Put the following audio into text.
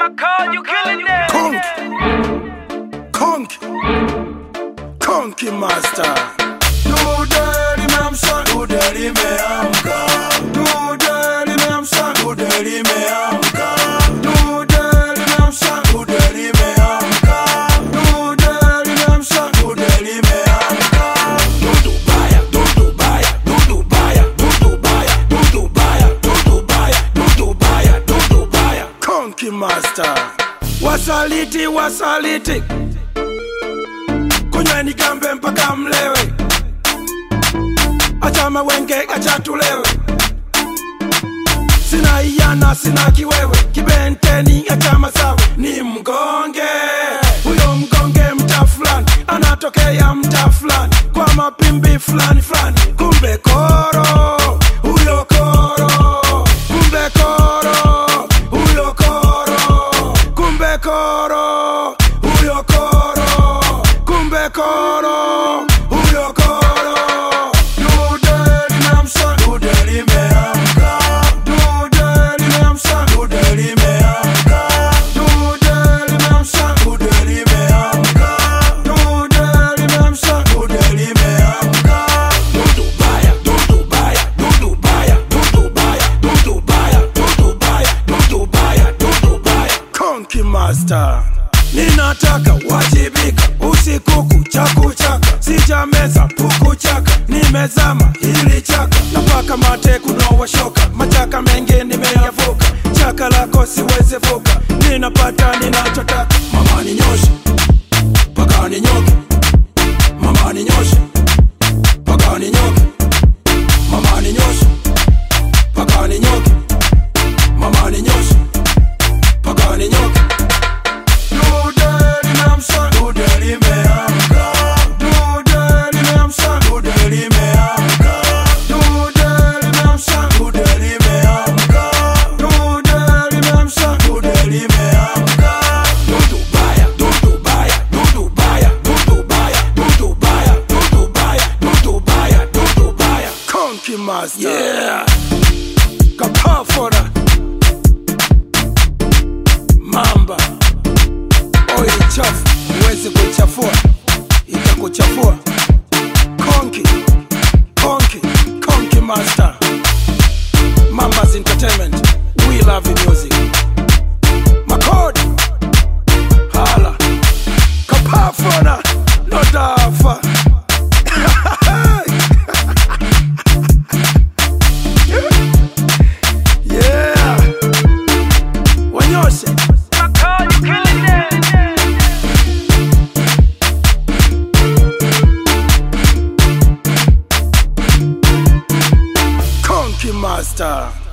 Call you killing them. Konki master. Dudeli memsa, dudeli meamka. Dudeli memsa, dudeli meamka. Dudeli memsa, dudeli meamka. Dudeli memsa, dudeli meamka. Dudubaya, dudubaya, dudubaya, dudubaya, dudubaya, dudubaya, dudubaya, dudubaya. Konki master. Wasaliti kunyweni kambe mpaka mlewe, achama wenge achatulewe. Sina iyana sina kiwewe, kibenteni achama sawe. Ni mgonge, huyo mgonge mta fulani, anatokea mta fulani, kwa mapimbi fulani fulani. Kumbe koro, huyo koro. Kumbe koro, huyo koro. Kumbe koro, huyo koro. Kumbe koro, huyo koro. Dudeli memsa, dudeli meamka. Dudeli memsa, dudeli meamka. Dudeli memsa, dudeli meamka. Dudeli memsa, dudeli meamka. Dudubaya, dudubaya, dudubaya, dudubaya, dudubaya, dudubaya, dudubaya, dudubaya. Konki master. Ninataka wajibika, usiku kuchaka. Sijameza puku chaka, nimezama hili chaka. Napaka mate kunowa shoka, machaka mengi nimeyavuka. Chaka lako siwezi vuka, ninapata ninachotaka. Mama ninyoshe, paka ninyoke. Mama ninyoshe, paka ninyoke. Mama ninyoshe, paka ninyoke. Mama ninyoshe, paka ninyoke. Dudeli memsa, dudeli meamka. Dudeli memsa, dudeli meamka. Dudeli memsa, dudeli meamka. Dudeli memsa, dudeli meamka. Dudubaya, dudubaya, dudubaya, dudubaya, dudubaya, dudubaya, dudubaya, dudubaya. Konki master. Yeah. Kapafora. Mamba. Oil chafu, uweze kuchafua, itakuchafua. Konki master. Mambas Entertainment, we love the music. Makodi, hala, kapafona, no dafa. Yeah, wanyoshe. Call you killing them. Konki master.